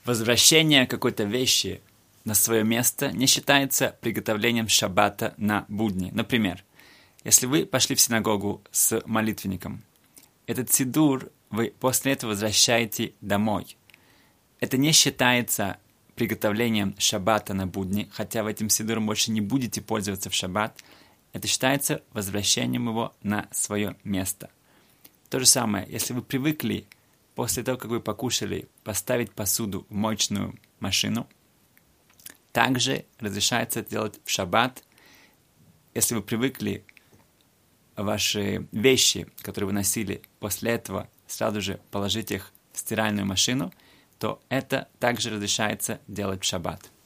Возвращение какой-то вещи на свое место не считается приготовлением шаббата на будни. Например, если вы пошли в синагогу с молитвенником, этот сидур вы после этого возвращаете домой. Это не считается приготовлением шаббата на будни, хотя в этом сидуром больше не будете пользоваться в шаббат. Это считается возвращением его на свое место. То же самое, если вы привыкли после того, как вы покушали, поставить посуду в моечную машину, также разрешается это делать в шаббат. Если вы привыкли ваши вещи, которые вы носили, после этого сразу же положить их в стиральную машину, то это также разрешается делать в шаббат.